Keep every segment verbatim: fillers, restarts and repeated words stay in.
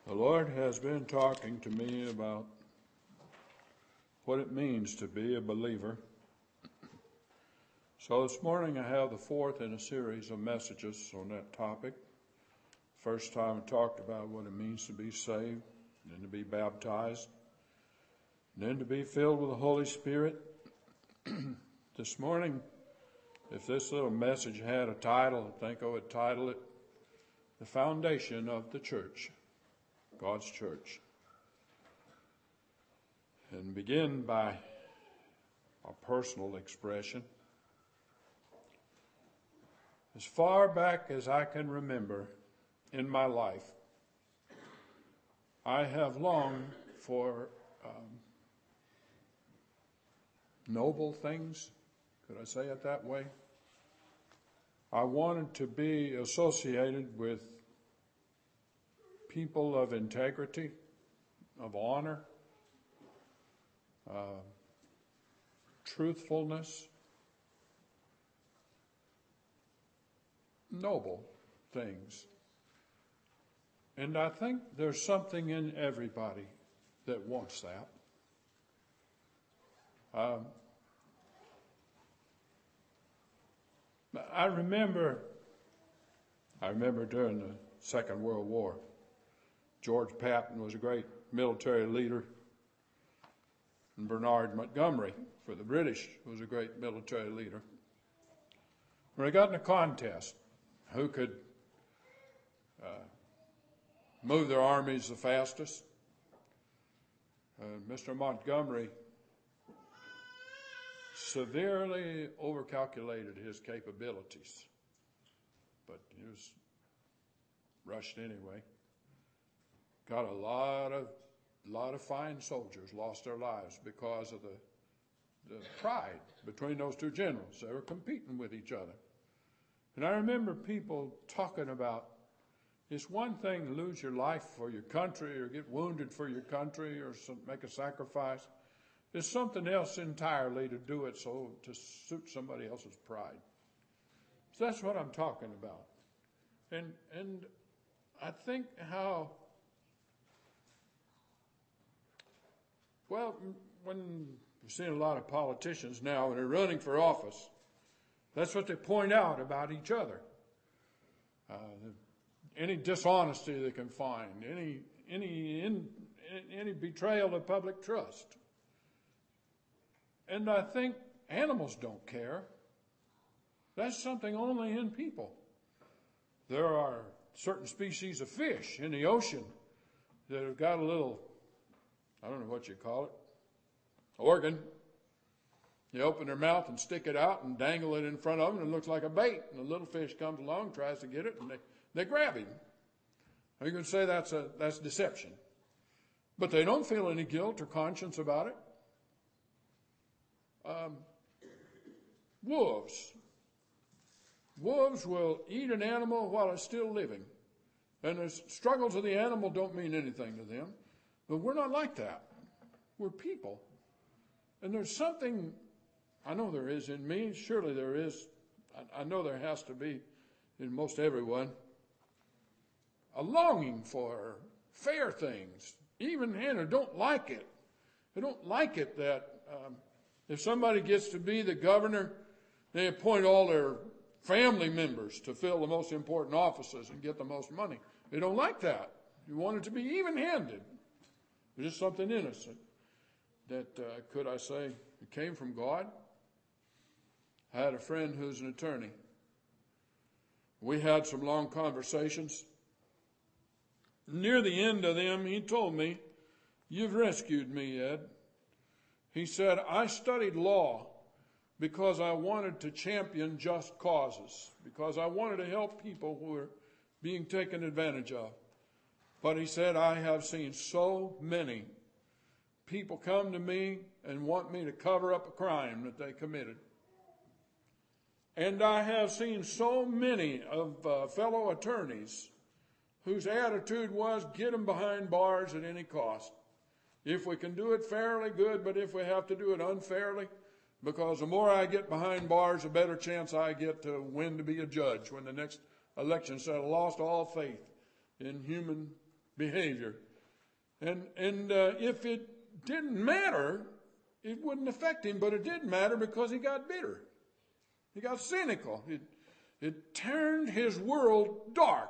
The Lord has been talking to me about what it means to be a believer. So this morning I have the fourth in a series of messages on that topic. First time I talked about what it means to be saved, then to be baptized, then to be filled with the Holy Spirit. This morning, if this little message had a title, I think I would title it, The Foundation of the Church, God's Church. And begin by a personal expression. As far back as I can remember in my life, I have longed for um, noble things. Could I say it that way? I wanted to be associated with people of integrity, of honor, uh, truthfulness, noble things. And I think there's something in everybody that wants that. Um, I remember, I remember during the Second World War, George Patton was a great military leader, and Bernard Montgomery for the British was a great military leader. When they got in a contest, who could uh, move their armies the fastest, uh, Mister Montgomery severely overcalculated his capabilities, but he was rushed anyway. Got a lot of lot of fine soldiers lost their lives because of the, the pride between those two generals. They were competing with each other. And I remember people talking about, it's one thing to lose your life for your country or get wounded for your country or some, make a sacrifice. It's something else entirely to do it so to suit somebody else's pride. So that's what I'm talking about. And and I think how, well, when you're seeing a lot of politicians now when they're running for office, that's what they point out about each other. Uh, any dishonesty they can find, any any in, any betrayal of public trust. And I think animals don't care. That's something only in people. There are certain species of fish in the ocean that have got a little, I don't know what you call it, organ. You open their mouth and stick it out and dangle it in front of them, and it looks like a bait. And the little fish comes along, tries to get it, and they, they grab him. You can say that's a that's deception. But they don't feel any guilt or conscience about it. Um, wolves. Wolves will eat an animal while it's still living. And the struggles of the animal don't mean anything to them. But we're not like that. We're people. And there's something, I know there is in me, surely there is, I, I know there has to be in most everyone, a longing for fair things. Even Hannah don't like it. They don't like it that um, if somebody gets to be the governor, they appoint all their family members to fill the most important offices and get the most money. They don't like that. You want it to be even-handed. There's just something innocent that, uh, could I say, it came from God. I had a friend who's an attorney. We had some long conversations. Near the end of them, he told me, "You've rescued me, Ed." He said, "I studied law because I wanted to champion just causes, because I wanted to help people who were being taken advantage of. But," he said, "I have seen so many people come to me and want me to cover up a crime that they committed. And I have seen so many of uh, fellow attorneys whose attitude was get them behind bars at any cost. If we can do it fairly, good, but if we have to do it unfairly, because the more I get behind bars, the better chance I get to win to be a judge when the next election said I lost all faith in human behavior. And, and uh, if it didn't matter, it wouldn't affect him, but it did matter because he got bitter. He got cynical. It, it turned his world dark.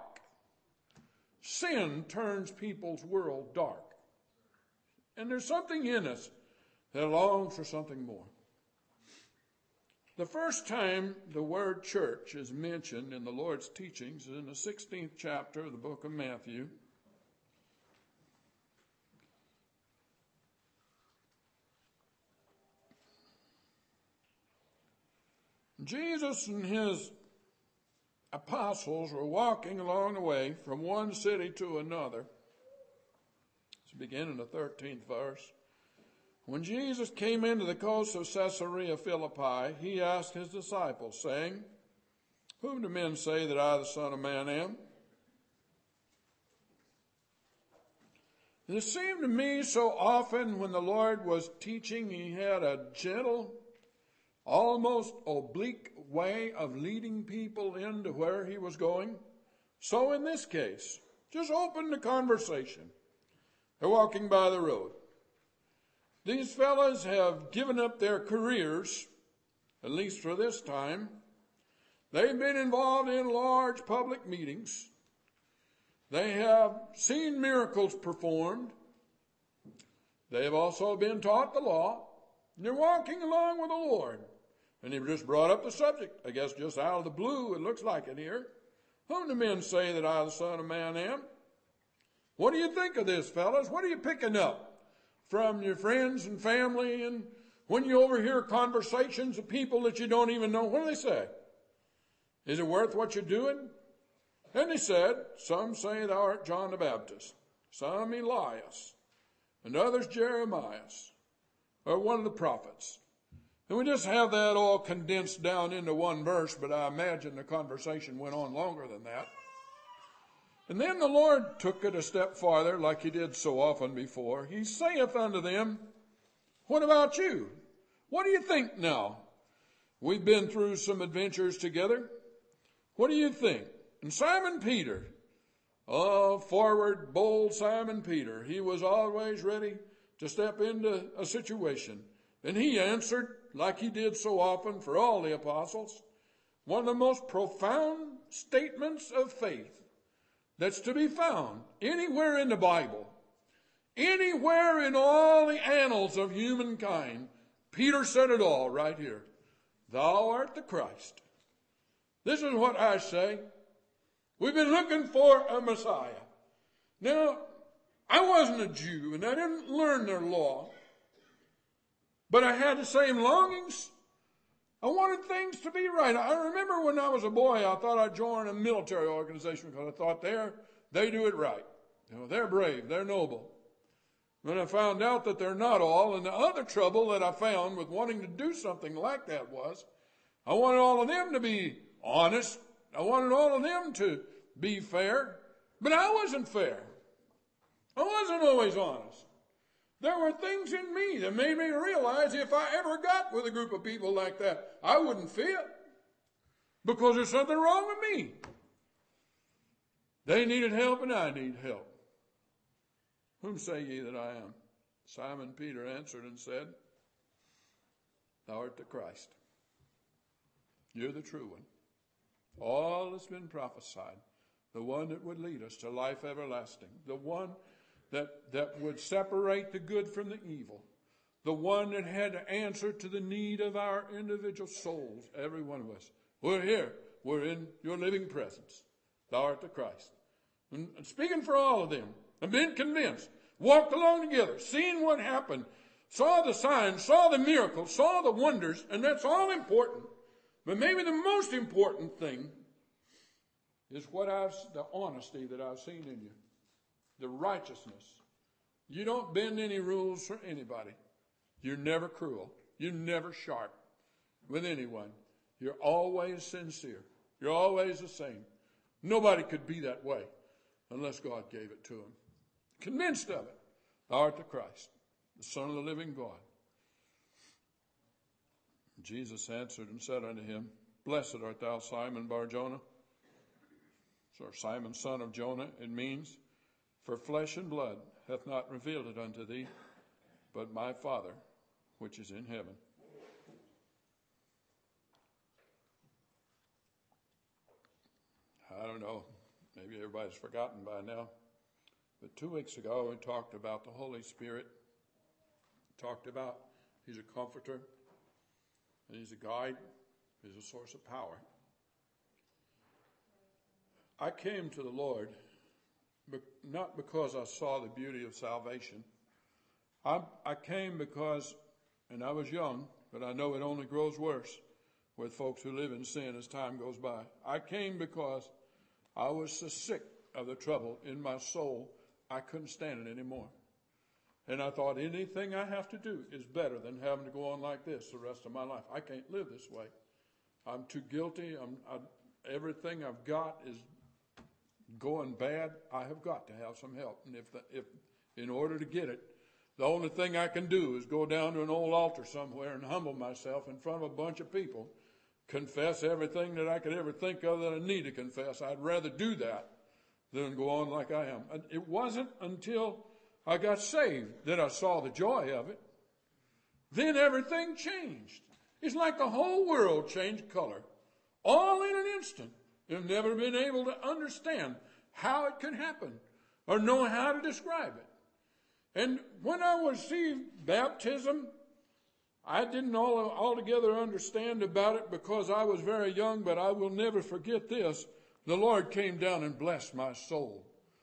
Sin turns people's world dark. And there's something in us that longs for something more. The first time the word church is mentioned in the Lord's teachings is in the sixteenth chapter of the book of Matthew. Jesus and his apostles were walking along the way from one city to another. Let's begin in the thirteenth verse. When Jesus came into the coast of Caesarea Philippi, he asked his disciples, saying, "Whom do men say that I, the Son of Man, am?" It seemed to me so often when the Lord was teaching, he had a gentle, almost oblique way of leading people into where he was going. So in this case, just open the conversation. They're walking by the road. These fellas have given up their careers, at least for this time. They've been involved in large public meetings. They have seen miracles performed. They have also been taught the law. And they're walking along with the Lord. And he just brought up the subject, I guess just out of the blue, it looks like it here. Whom do men say that I, the Son of Man, am? What do you think of this, fellas? What are you picking up from your friends and family? And when you overhear conversations of people that you don't even know, what do they say? Is it worth what you're doing? And he said, some say thou art John the Baptist, some Elias, and others Jeremiah, or one of the prophets. And we just have that all condensed down into one verse, but I imagine the conversation went on longer than that. And then the Lord took it a step farther, like he did so often before. He saith unto them, what about you? What do you think now? We've been through some adventures together. What do you think? And Simon Peter, oh, forward, bold Simon Peter, he was always ready to step into a situation. And he answered, like he did so often for all the apostles, one of the most profound statements of faith that's to be found anywhere in the Bible, anywhere in all the annals of humankind. Peter said it all right here. Thou art the Christ. This is what I say. We've been looking for a Messiah. Now, I wasn't a Jew and I didn't learn their law. But I had the same longings. I wanted things to be right. I remember when I was a boy, I thought I'd join a military organization because I thought they're, they do it right. You know, they're brave, they're noble. When I found out that they're not all, and the other trouble that I found with wanting to do something like that was, I wanted all of them to be honest. I wanted all of them to be fair. But I wasn't fair. I wasn't always honest. There were things in me that made me realize if I ever got with a group of people like that, I wouldn't fit. Because there's something wrong with me. They needed help and I need help. Whom say ye that I am? Simon Peter answered and said, Thou art the Christ. You're the true one. All that's been prophesied. The one that would lead us to life everlasting. The one that, that would separate the good from the evil. The one that had to answer to the need of our individual souls. Every one of us. We're here. We're in your living presence. Thou art the Christ. And speaking for all of them, I've been convinced. Walked along together, seen what happened, saw the signs, saw the miracles, saw the wonders, and that's all important. But maybe the most important thing is what I've, the honesty that I've seen in you, the righteousness. You don't bend any rules for anybody. You're never cruel. You're never sharp with anyone. You're always sincere. You're always the same. Nobody could be that way unless God gave it to them. Convinced of it. Thou art the Christ, the Son of the living God. Jesus answered and said unto him, Blessed art thou, Simon Bar-Jonah. So Simon, son of Jonah, it means, For flesh and blood hath not revealed it unto thee, but my Father which is in heaven. I don't know, maybe everybody's forgotten by now, but two weeks ago we talked about the Holy Spirit, talked about He's a comforter, and He's a guide, He's a source of power. I came to the Lord not because I saw the beauty of salvation. I, I came because, and I was young, but I know it only grows worse with folks who live in sin as time goes by. I came because I was so sick of the trouble in my soul, I couldn't stand it anymore. And I thought anything I have to do is better than having to go on like this the rest of my life. I can't live this way. I'm too guilty. I'm, I, everything I've got is going bad. I have got to have some help. And if, the, if in order to get it, the only thing I can do is go down to an old altar somewhere and humble myself in front of a bunch of people, confess everything that I could ever think of that I need to confess. I'd rather do that than go on like I am. And it wasn't until I got saved that I saw the joy of it. Then everything changed. It's like the whole world changed color, all in an instant. You've never been able to understand how it could happen or know how to describe it. And when I received baptism, I didn't all, altogether understand about it because I was very young, but I will never forget this. The Lord came down and blessed my soul.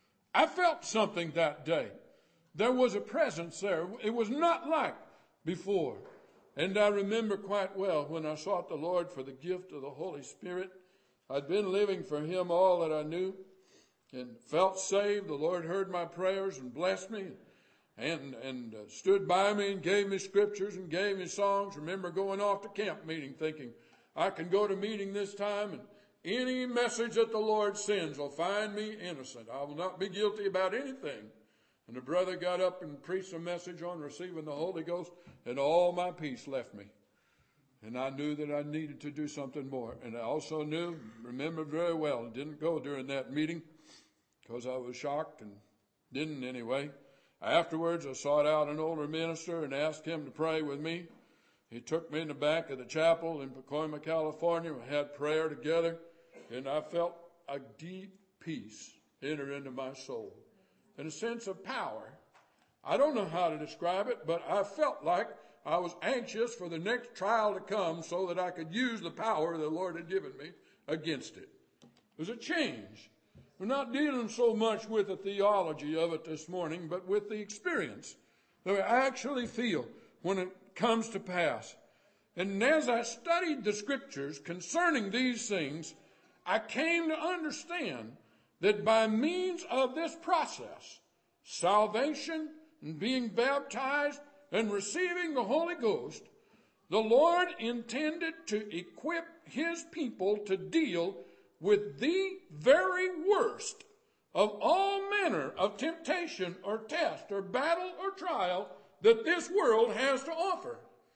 I felt something that day. There was a presence there. It was not like before. And I remember quite well when I sought the Lord for the gift of the Holy Spirit. I'd been living for Him all that I knew and felt saved. The Lord heard my prayers and blessed me and, and uh, stood by me and gave me scriptures and gave me songs. Remember going off to camp meeting thinking, I can go to meeting this time and any message that the Lord sends will find me innocent. I will not be guilty about anything. And the brother got up and preached a message on receiving the Holy Ghost, and all my peace left me. And I knew that I needed to do something more. And I also knew, remembered very well, didn't go during that meeting because I was shocked and didn't anyway. Afterwards, I sought out an older minister and asked him to pray with me. He took me in the back of the chapel in Pacoima, California. We had prayer together, and I felt a deep peace enter into my soul and a sense of power. I don't know how to describe it, but I felt like I was anxious for the next trial to come so that I could use the power the Lord had given me against it. It was a change. We're not dealing so much with the theology of it this morning, but with the experience that we actually feel when it comes to pass. And as I studied the scriptures concerning these things, I came to understand that by means of this process, salvation and being baptized and receiving the Holy Ghost, the Lord intended to equip His people to deal with the very worst of all manner of temptation or test or battle or trial that this world has to offer,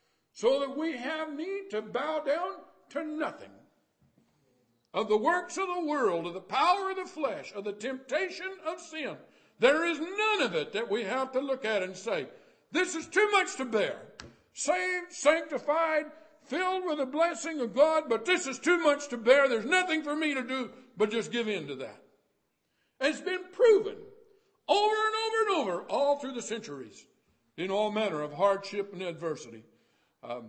so that we have need to bow down to nothing. Of the works of the world, of the power of the flesh, of the temptation of sin, there is none of it that we have to look at and say, this is too much to bear. Saved, sanctified, filled with the blessing of God, but this is too much to bear. There's nothing for me to do but just give in to that. It's been proven over and over and over all through the centuries in all manner of hardship and adversity. Um,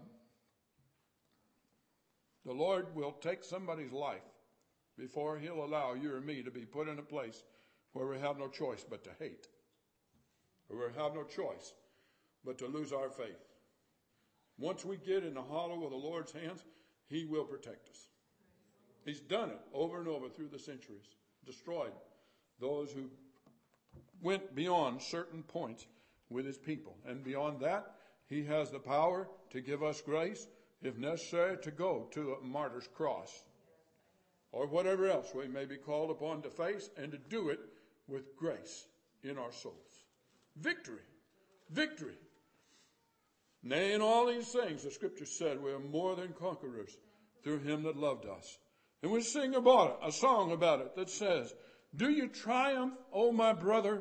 the Lord will take somebody's life before He'll allow you or me to be put in a place where we have no choice but to hate, where we have no choice but to lose our faith. Once we get in the hollow of the Lord's hands, He will protect us. He's done it over and over through the centuries, destroyed those who went beyond certain points with His people. And beyond that, He has the power to give us grace, if necessary, to go to a martyr's cross or whatever else we may be called upon to face, and to do it with grace in our souls. Victory. Victory. Nay, in all these things, the Scripture said, we are more than conquerors through Him that loved us. And we sing about it, a song about it that says, do you triumph, O my brother,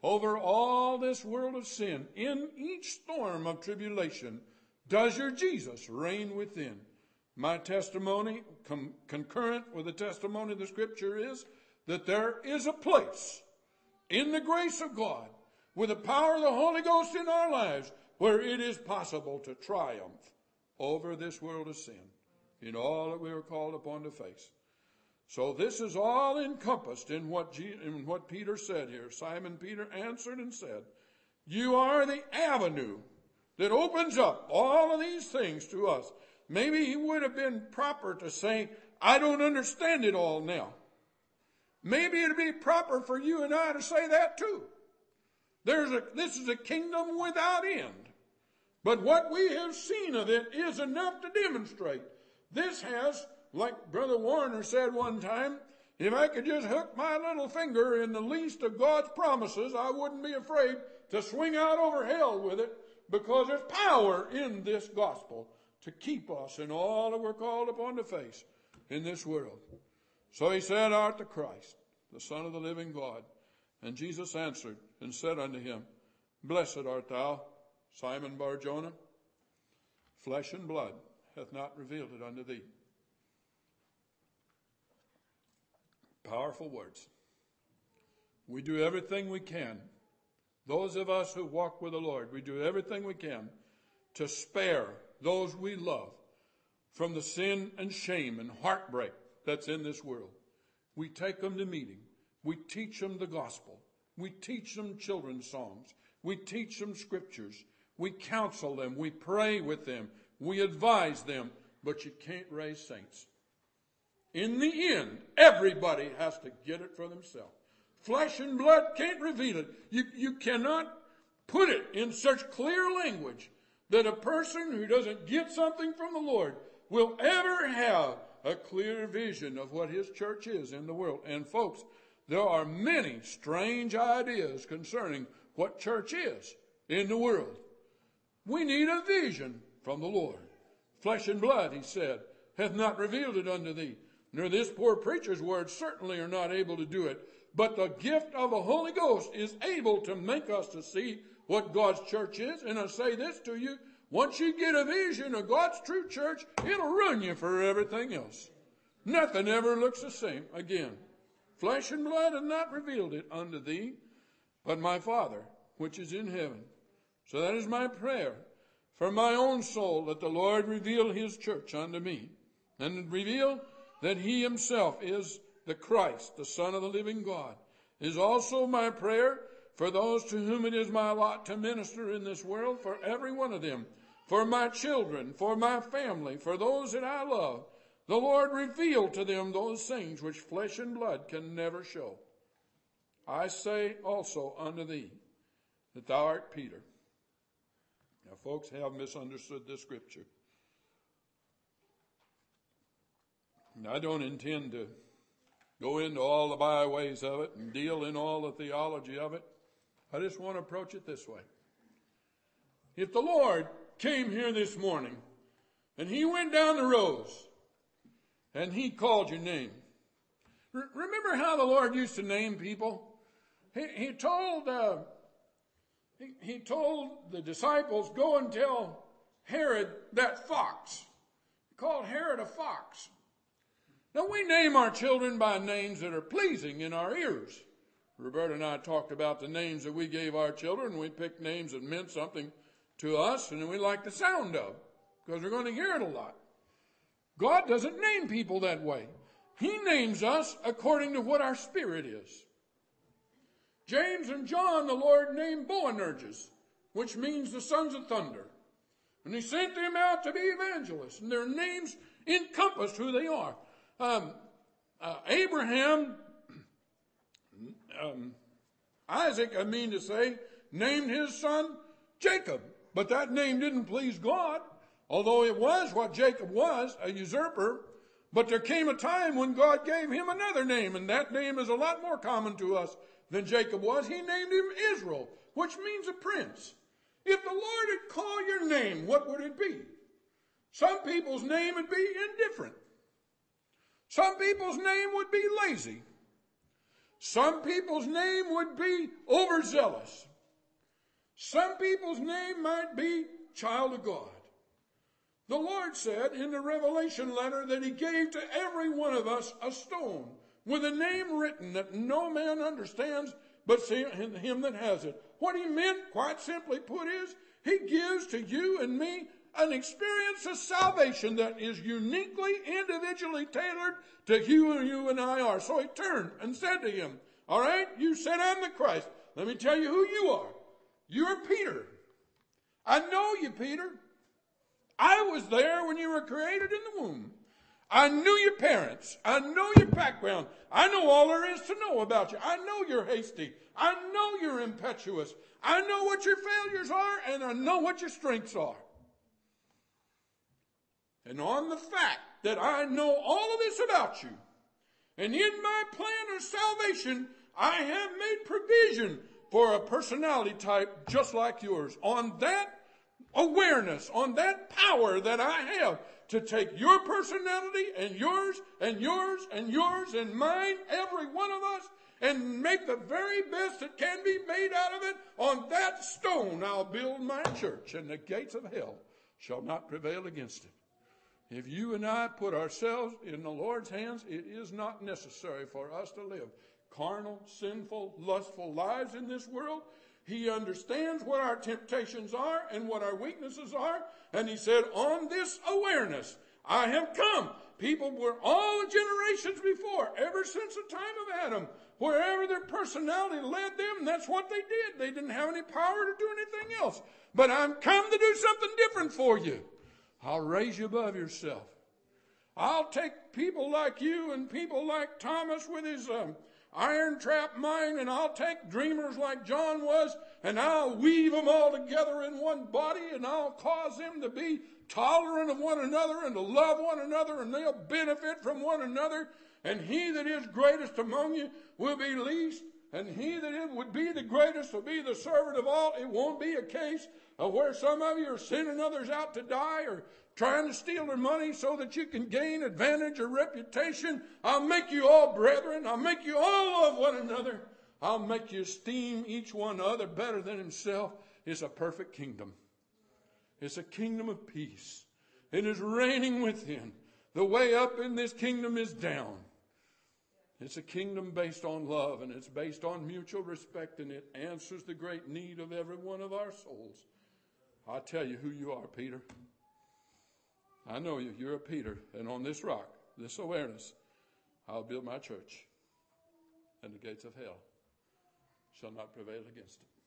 over all this world of sin. In each storm of tribulation, does your Jesus reign within? My testimony, com- concurrent with the testimony of the Scripture, is that there is a place in the grace of God, with the power of the Holy Ghost in our lives, where it is possible to triumph over this world of sin in all that we are called upon to face. So this is all encompassed in what, G- in what Peter said here. Simon Peter answered and said, you are the avenue that opens up all of these things to us. Maybe he would have been proper to say, I don't understand it all now. Maybe it'd be proper for you and I to say that too. There's a, this is a kingdom without end. But what we have seen of it is enough to demonstrate. This has, like Brother Warner said one time, if I could just hook my little finger in the least of God's promises, I wouldn't be afraid to swing out over hell with it, because there's power in this gospel to keep us in all that we're called upon to face in this world. So he said, art the Christ, the Son of the living God. And Jesus answered and said unto him, blessed art thou, Simon Bar-Jonah. Flesh and blood hath not revealed it unto thee. Powerful words. We do everything we can. Those of us who walk with the Lord, we do everything we can to spare those we love from the sin and shame and heartbreak that's in this world. We take them to meeting. We teach them the gospel. We teach them children's songs. We teach them scriptures. We counsel them. We pray with them. We advise them. But you can't raise saints. In the end, everybody has to get it for themselves. Flesh and blood can't reveal it. You, you cannot put it in such clear language that a person who doesn't get something from the Lord will ever have a clear vision of what his church is in the world. And folks, there are many strange ideas concerning what church is in the world. We need a vision from the Lord. Flesh and blood, he said, hath not revealed it unto thee. Nor this poor preacher's words certainly are not able to do it. But the gift of the Holy Ghost is able to make us to see what God's church is. And I say this to you, once you get a vision of God's true church, it'll run you for everything else. Nothing ever looks the same again. Flesh and blood have not revealed it unto thee, but my Father, which is in heaven. So that is my prayer for my own soul, that the Lord reveal his church unto me, and reveal that he himself is the Christ, the Son of the living God. Is also my prayer for those to whom it is my lot to minister in this world, for every one of them, for my children, for my family, for those that I love. The Lord reveal to them those things which flesh and blood can never show. I say also unto thee that thou art Peter. Now, folks have misunderstood this scripture. And I don't intend to go into all the byways of it and deal in all the theology of it. I just want to approach it this way. If the Lord came here this morning and he went down the rows and he called your name. R- remember how the Lord used to name people? He, he told uh, he, he told the disciples, go and tell Herod that fox. He called Herod a fox. Now, we name our children by names that are pleasing in our ears. Roberta and I talked about the names that we gave our children. We picked names that meant something to us and we like the sound of, because we're going to hear it a lot. God doesn't name people that way. He names us according to what our spirit is. James and John, the Lord named Boanerges, which means the sons of thunder. And he sent them out to be evangelists, and their names encompassed who they are. Um, uh, Abraham, um, Isaac, I mean to say, named his son Jacob. But that name didn't please God, although it was what Jacob was, a usurper. But there came a time when God gave him another name, and that name is a lot more common to us than Jacob was. He named him Israel, which means a prince. If the Lord had called your name, what would it be? Some people's name would be indifferent. Some people's name would be lazy. Some people's name would be overzealous. Some people's name might be child of God. The Lord said in the Revelation letter that he gave to every one of us a stone with a name written that no man understands but him that has it. What he meant, quite simply put, is he gives to you and me an experience of salvation that is uniquely, individually tailored to who you and I are. So he turned and said to him, all right, you said I'm the Christ. Let me tell you who you are. You're Peter. I know you, Peter. I was there when you were created in the womb. I knew your parents. I know your background. I know all there is to know about you. I know you're hasty. I know you're impetuous. I know what your failures are, and I know what your strengths are. And on the fact that I know all of this about you, and in my plan of salvation, I have made provision for a personality type just like yours. On that awareness, on that power that I have to take your personality and yours and yours and yours and mine, every one of us, and make the very best that can be made out of it, on that stone I'll build my church, and the gates of hell shall not prevail against it. If you and I put ourselves in the Lord's hands, it is not necessary for us to live carnal, sinful, lustful lives in this world. He understands what our temptations are and what our weaknesses are. And he said, on this awareness, I have come. People were all the generations before, ever since the time of Adam, wherever their personality led them, that's what they did. They didn't have any power to do anything else. But I'm come to do something different for you. I'll raise you above yourself. I'll take people like you and people like Thomas with his um, iron trap mind, and I'll take dreamers like John was, and I'll weave them all together in one body, and I'll cause them to be tolerant of one another and to love one another, and they'll benefit from one another. And he that is greatest among you will be least, and he that would be the greatest will be the servant of all. It won't be a case of where some of you are sending others out to die or trying to steal their money so that you can gain advantage or reputation. I'll make you all brethren. I'll make you all love one another. I'll make you esteem each one other better than himself. It's a perfect kingdom. It's a kingdom of peace. It is reigning within. The way up in this kingdom is down. It's a kingdom based on love, and it's based on mutual respect, and it answers the great need of every one of our souls. I'll tell you who you are, Peter. I know you. You're a Peter. And on this rock, this awareness, I'll build my church, and the gates of hell shall not prevail against it.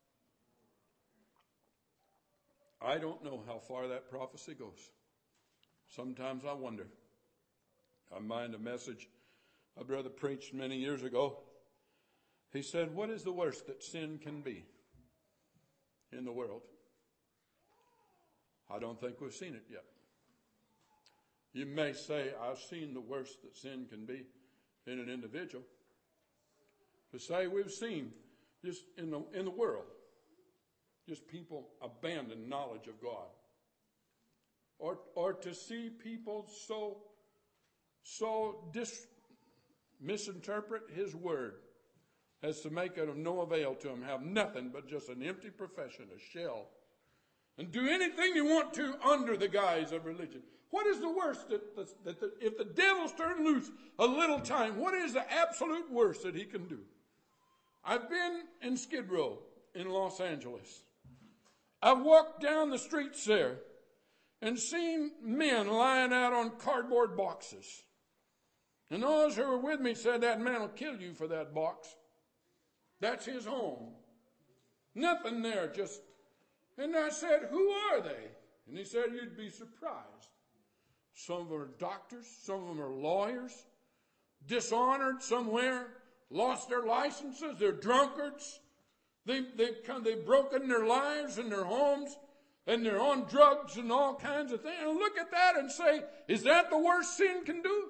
I don't know how far that prophecy goes. Sometimes I wonder. I mind a message a brother preached many years ago. He said, what is the worst that sin can be in the world? I don't think we've seen it yet. You may say, I've seen the worst that sin can be in an individual. To say we've seen just in the, in the world, just people abandon knowledge of God. Or, or to see people so, so dis, misinterpret his word as to make it of no avail to him, have nothing but just an empty profession, a shell, and do anything you want to under the guise of religion. What is the worst that, that, that, that if the devil's turned loose a little time, what is the absolute worst that he can do? I've been in Skid Row in Los Angeles. I've walked down the streets there and seen men lying out on cardboard boxes. And those who were with me said, that man will kill you for that box. That's his home. Nothing there, just... And I said, who are they? And he said, you'd be surprised. Some of them are doctors. Some of them are lawyers. Dishonored somewhere. Lost their licenses. They're drunkards. They, they've, come, they've broken their lives and their homes. And they're on drugs and all kinds of things. And look at that and say, is that the worst sin can do?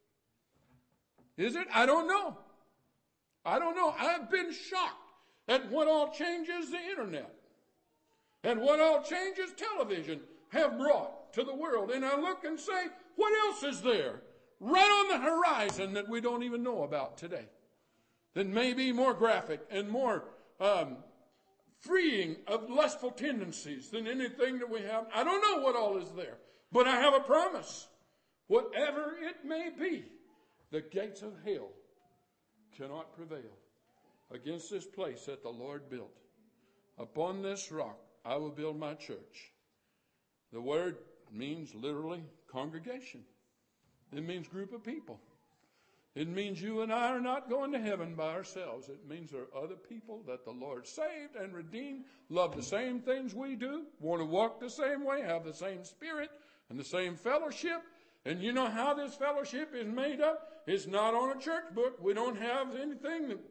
Is it? I don't know. I don't know. I've been shocked at what all changes the internet and what all changes television have brought to the world. And I look and say, what else is there right on the horizon that we don't even know about today? that may be more graphic and more um, freeing of lustful tendencies than anything that we have. I don't know what all is there, but I have a promise. Whatever it may be, the gates of hell cannot prevail against this place that the Lord built. Upon this rock I will build my church. The word means literally congregation. It means group of people. It means you and I are not going to heaven by ourselves. It means there are other people that the Lord saved and redeemed, love the same things we do, want to walk the same way, have the same spirit and the same fellowship. And you know how this fellowship is made up? It's not on a church book. We don't have anything that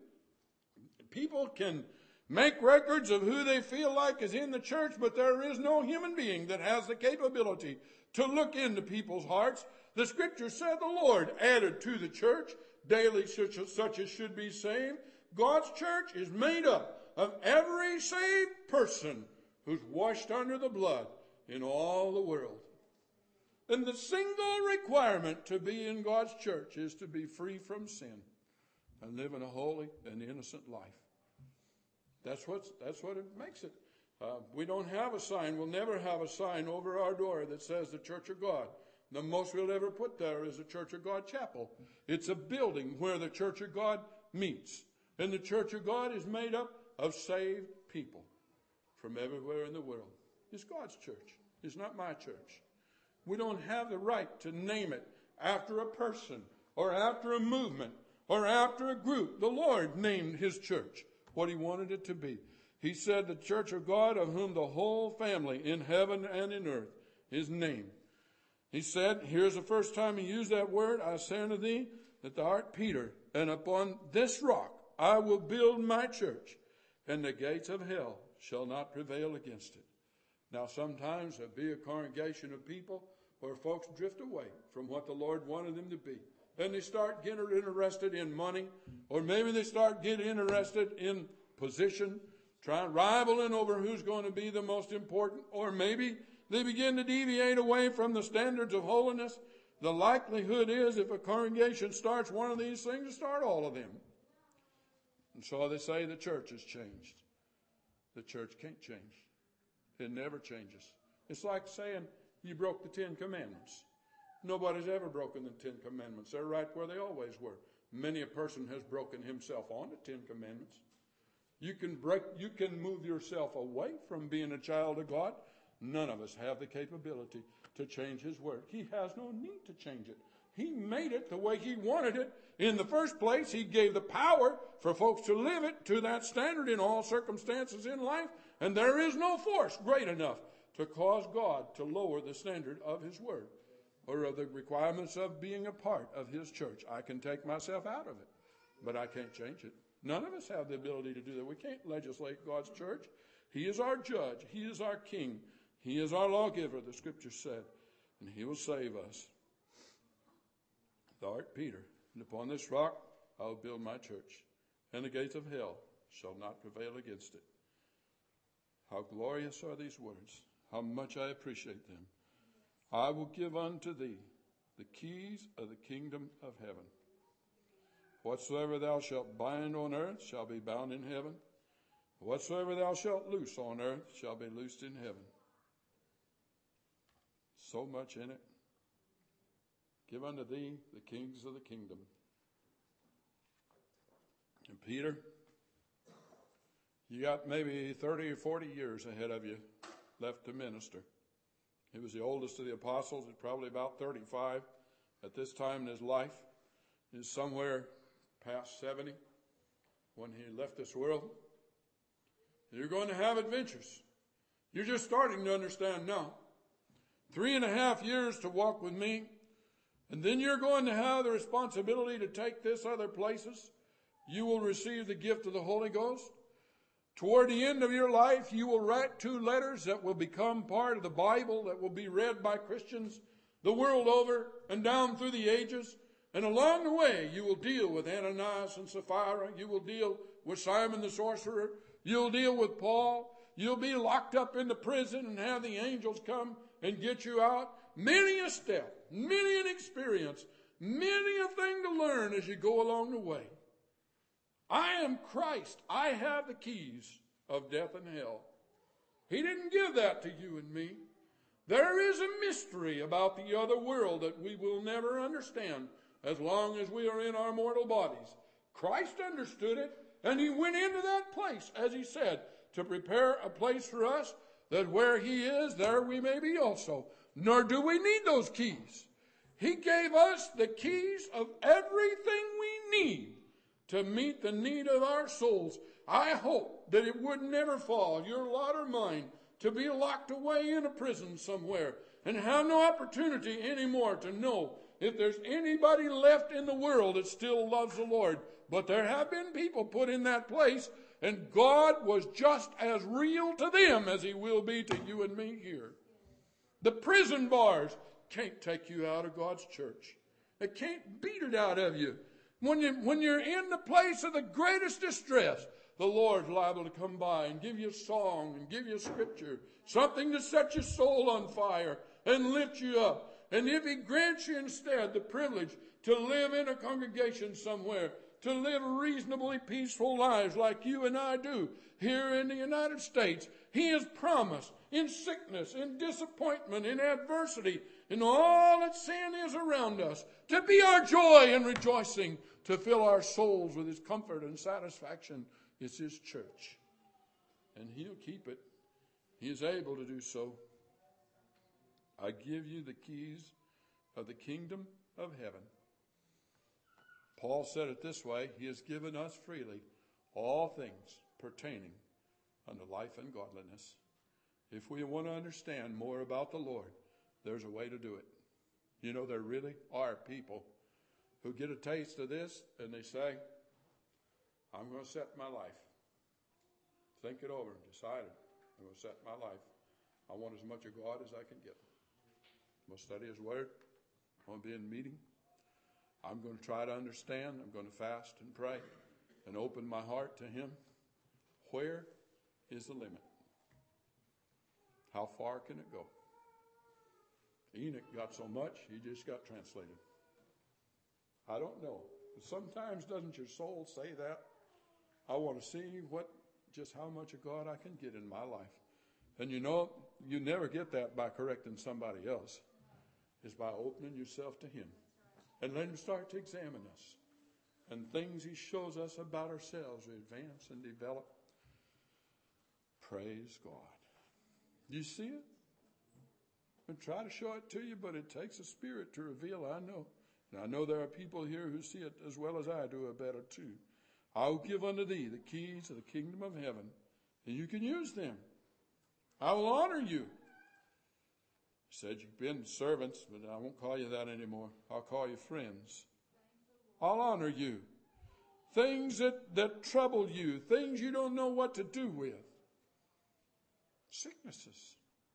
people can make records of who they feel like is in the church, but there is no human being that has the capability to look into people's hearts. The scripture said the Lord added to the church daily such, such as should be saved. God's church is made up of every saved person who's washed under the blood in all the world. And the single requirement to be in God's church is to be free from sin and live in a holy and innocent life. That's what, that's what it makes it. Uh, we don't have a sign. We'll never have a sign over our door that says the Church of God. The most we'll ever put there is the Church of God Chapel. It's a building where the Church of God meets. And the Church of God is made up of saved people from everywhere in the world. It's God's church. It's not my church. We don't have the right to name it after a person or after a movement or after a group. The Lord named his church what he wanted it to be. He said the church of God, of whom the whole family in heaven and in earth is named. He said, here's the first time he used that word, I say unto thee that thou art Peter, and upon this rock I will build my church, and the gates of hell shall not prevail against it. Now sometimes there'll be a congregation of people where folks drift away from what the Lord wanted them to be. And they start getting interested in money, or maybe they start getting interested in position, trying rivaling over who's going to be the most important, or maybe they begin to deviate away from the standards of holiness. The likelihood is if a congregation starts one of these things, to start all of them. And so they say the church has changed. The church can't change. It never changes. It's like saying you broke the Ten Commandments. Nobody's ever broken the Ten Commandments. They're right where they always were. Many a person has broken himself on the Ten Commandments. You can break, you can move yourself away from being a child of God. None of us have the capability to change his word. He has no need to change it. He made it the way he wanted it. In the first place, he gave the power for folks to live it to that standard in all circumstances in life. And there is no force great enough to cause God to lower the standard of his word or of the requirements of being a part of his church. I can take myself out of it, but I can't change it. None of us have the ability to do that. We can't legislate God's church. He is our judge. He is our king. He is our lawgiver, the scripture said, and he will save us. Thou art Peter, and upon this rock I will build my church, and the gates of hell shall not prevail against it. How glorious are these words. How much I appreciate them. I will give unto thee the keys of the kingdom of heaven. Whatsoever thou shalt bind on earth shall be bound in heaven. Whatsoever thou shalt loose on earth shall be loosed in heaven. So much in it. Give unto thee the kings of the kingdom. And Peter, you got maybe thirty or forty years ahead of you left to minister. He was the oldest of the apostles. He's probably about thirty-five at this time in his life. He's somewhere past seventy when he left this world. You're going to have adventures. You're just starting to understand now. Three and a half years to walk with me, and then you're going to have the responsibility to take this other places. You will receive the gift of the Holy Ghost. Toward the end of your life, you will write two letters that will become part of the Bible that will be read by Christians the world over and down through the ages. And along the way, you will deal with Ananias and Sapphira. You will deal with Simon the sorcerer. You'll deal with Paul. You'll be locked up in the prison and have the angels come and get you out. Many a step, many an experience, many a thing to learn as you go along the way. I am Christ. I have the keys of death and hell. He didn't give that to you and me. There is a mystery about the other world that we will never understand as long as we are in our mortal bodies. Christ understood it, and he went into that place, as he said, to prepare a place for us, that where he is, there we may be also. Nor do we need those keys. He gave us the keys of everything we need to meet the need of our souls. I hope that it would never fall, your lot or mine, to be locked away in a prison somewhere and have no opportunity anymore to know if there's anybody left in the world that still loves the Lord. But there have been people put in that place, and God was just as real to them as he will be to you and me here. The prison bars can't take you out of God's church. It can't beat it out of you. When, you, when you're in the place of the greatest distress, the Lord's liable to come by and give you a song and give you a scripture, something to set your soul on fire and lift you up. And if he grants you instead the privilege to live in a congregation somewhere, to live reasonably peaceful lives like you and I do here in the United States, he has promised in sickness, in disappointment, in adversity, in all that sin is around us, to be our joy and rejoicing, to fill our souls with his comfort and satisfaction. It's his church. And he'll keep it. He is able to do so. I give you the keys of the kingdom of heaven. Paul said it this way: he has given us freely all things pertaining unto life and godliness. If we want to understand more about the Lord, there's a way to do it. You know, there really are people who get a taste of this and they say, I'm going to set my life. Think it over and decide it. I'm going to set my life. I want as much of God as I can get. I'm going to study his word. I'm going to be in meeting. I'm going to try to understand. I'm going to fast and pray and open my heart to him. Where is the limit? How far can it go? Enoch got so much, he just got translated. I don't know. Sometimes doesn't your soul say that? I want to see what, just how much of God I can get in my life. And you know, you never get that by correcting somebody else. It's by opening yourself to him. And let him start to examine us. And things he shows us about ourselves, we advance and develop. Praise God. Do you see it? I try to show it to you, but it takes a spirit to reveal, I know. And I know there are people here who see it as well as I do, or better too. I'll give unto thee the keys of the kingdom of heaven, and you can use them. I will honor you. He said, you've been servants, but I won't call you that anymore. I'll call you friends. I'll honor you. Things that, that trouble you, things you don't know what to do with. Sicknesses.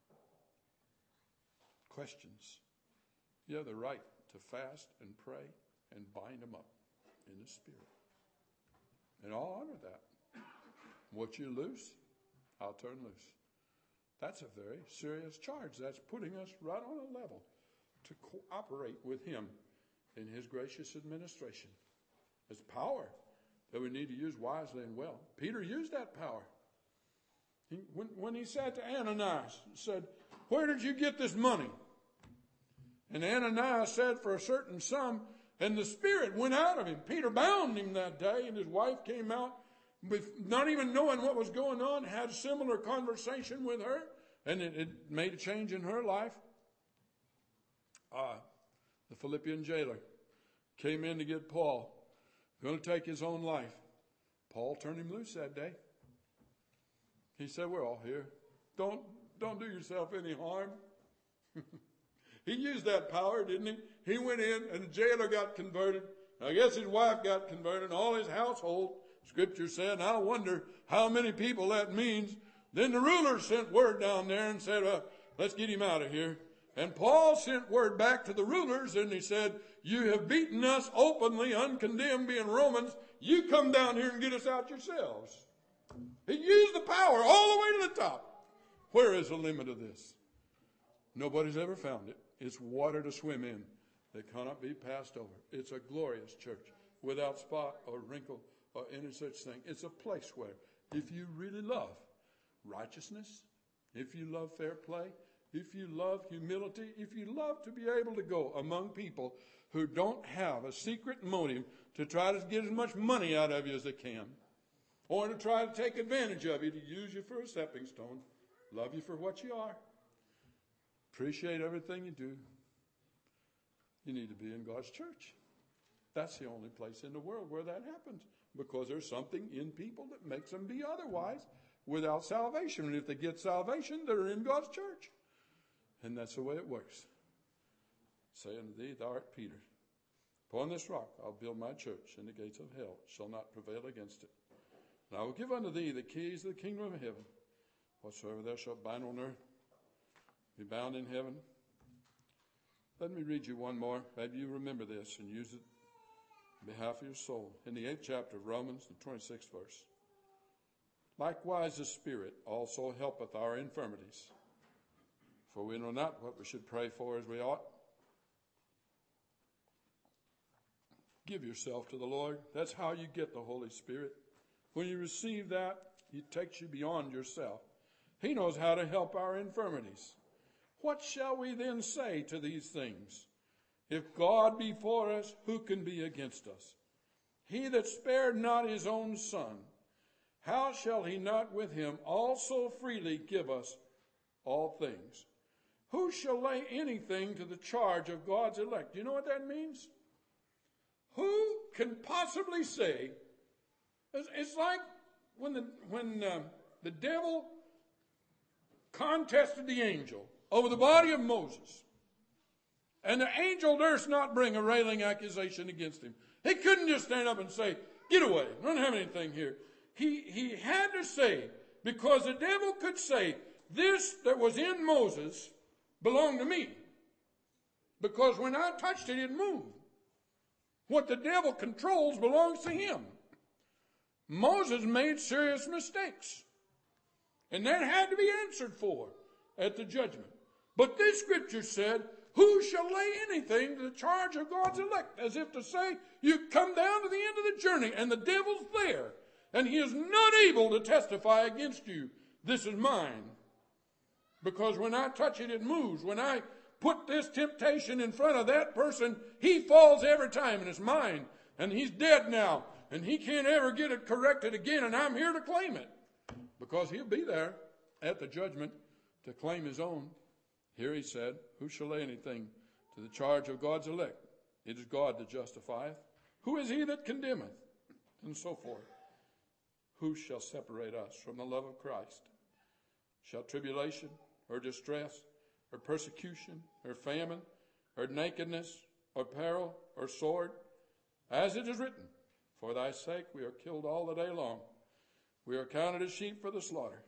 Questions. You have the right to fast and pray and bind them up in the Spirit. And I'll honor that. What you loose, I'll turn loose. That's a very serious charge. That's putting us right on a level to cooperate with him in his gracious administration. It's power that we need to use wisely and well. Peter used that power. He, when, when he said to Ananias, said, where did you get this money? And Ananias said, for a certain sum, and the Spirit went out of him. Peter bound him that day, and his wife came out, with not even knowing what was going on, had a similar conversation with her, and it, it made a change in her life. Uh, the Philippian jailer came in to get Paul, going to take his own life. Paul turned him loose that day. He said, we're all here. Don't, don't do yourself any harm. He used that power, didn't he? He went in and the jailer got converted. I guess his wife got converted, all his household. Scripture said, and I wonder how many people that means. Then the ruler sent word down there and said, uh, let's get him out of here. And Paul sent word back to the rulers and he said, you have beaten us openly, uncondemned, being Romans. You come down here and get us out yourselves. He used the power all the way to the top. Where is the limit of this? Nobody's ever found it. It's water to swim in that cannot be passed over. It's a glorious church without spot or wrinkle or any such thing. It's a place where if you really love righteousness, if you love fair play, if you love humility, if you love to be able to go among people who don't have a secret motive to try to get as much money out of you as they can, or to try to take advantage of you, to use you for a stepping stone, love you for what you are, appreciate everything you do, you need to be in God's church. That's the only place in the world where that happens, because there's something in people that makes them be otherwise without salvation. And if they get salvation, they're in God's church. And that's the way it works. Say unto thee, thou art Peter. Upon this rock I'll build my church, and the gates of hell shall not prevail against it. And I will give unto thee the keys of the kingdom of heaven. Whatsoever thou shalt bind on earth, be bound in heaven. Let me read you one more. Maybe you remember this and use it on behalf of your soul. In the eighth chapter of Romans, the twenty-sixth verse. Likewise the Spirit also helpeth our infirmities. For we know not what we should pray for as we ought. Give yourself to the Lord. That's how you get the Holy Spirit. When you receive that, He takes you beyond yourself. He knows how to help our infirmities. What shall we then say to these things? If God be for us, who can be against us? He that spared not his own Son, how shall he not with him also freely give us all things? Who shall lay anything to the charge of God's elect? Do you know what that means? Who can possibly say? It's, it's like when the when uh, the devil contested the angel over the body of Moses, and the angel durst not bring a railing accusation against him. He couldn't just stand up and say, "Get away! I don't have anything here." He he had to say, because the devil could say, "This that was in Moses belonged to me, because when I touched it, it moved." What the devil controls belongs to him. Moses made serious mistakes, and that had to be answered for at the judgment. But this scripture said, who shall lay anything to the charge of God's elect? As if to say, you come down to the end of the journey, and the devil's there, and he is not able to testify against you. This is mine. Because when I touch it, it moves. When I put this temptation in front of that person, he falls every time, and it's mine. And he's dead now, and he can't ever get it corrected again, and I'm here to claim it. Because he'll be there at the judgment to claim his own. Here he said, who shall lay anything to the charge of God's elect? It is God that justifieth. Who is he that condemneth? And so forth. Who shall separate us from the love of Christ? Shall tribulation, or distress, or persecution, or famine, or nakedness, or peril, or sword? As it is written, for thy sake we are killed all the day long. We are counted as sheep for the slaughter.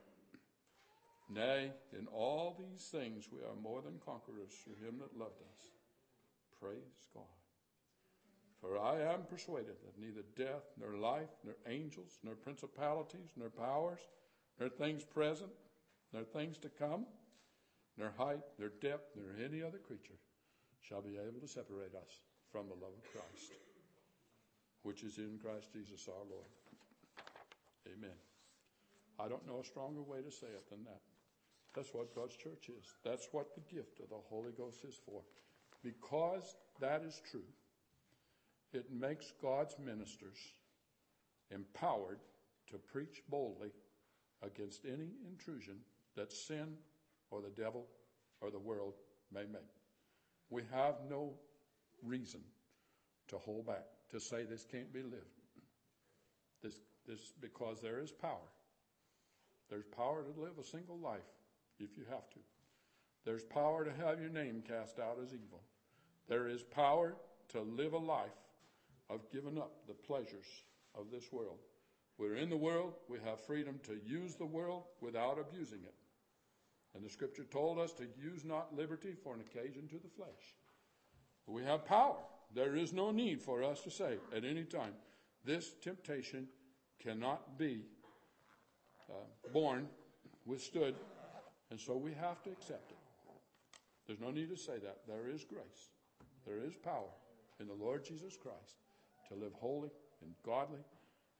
Nay, in all these things we are more than conquerors through him that loved us. Praise God. For I am persuaded that neither death, nor life, nor angels, nor principalities, nor powers, nor things present, nor things to come, nor height, nor depth, nor any other creature shall be able to separate us from the love of Christ, which is in Christ Jesus our Lord. Amen. I don't know a stronger way to say it than that. That's what God's church is. That's what the gift of the Holy Ghost is for. Because that is true, it makes God's ministers empowered to preach boldly against any intrusion that sin or the devil or the world may make. We have no reason to hold back, to say this can't be lived. This, this, because there is power. There's power to live a single life if you have to. There's power to have your name cast out as evil. There is power to live a life of giving up the pleasures of this world. We're in the world. We have freedom to use the world without abusing it. And the scripture told us to use not liberty for an occasion to the flesh. We have power. There is no need for us to say at any time, this temptation cannot be uh, borne, withstood, and so we have to accept it. There's no need to say that. There is grace. There is power in the Lord Jesus Christ to live holy and godly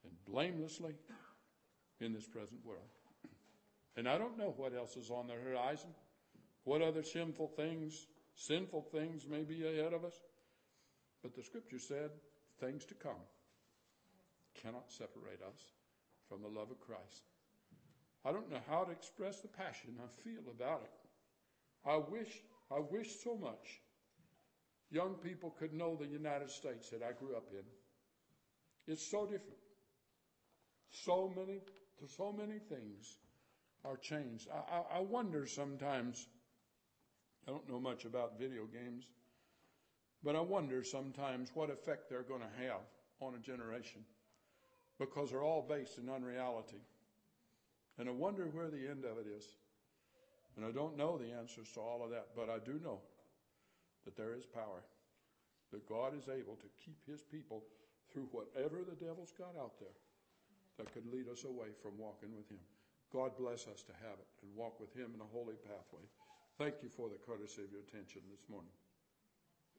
and blamelessly in this present world. And I don't know what else is on the horizon, what other sinful things, sinful things may be ahead of us. But the Scripture said things to come cannot separate us from the love of Christ. I don't know how to express the passion I feel about it. I wish, I wish so much young people could know the United States that I grew up in. It's so different. So many, so many things are changed. I, I, I wonder sometimes, I don't know much about video games, but I wonder sometimes what effect they're going to have on a generation, because they're all based in unreality. And I wonder where the end of it is. And I don't know the answers to all of that, but I do know that there is power, that God is able to keep his people through whatever the devil's got out there that could lead us away from walking with him. God bless us to have it and walk with him in a holy pathway. Thank you for the courtesy of your attention this morning.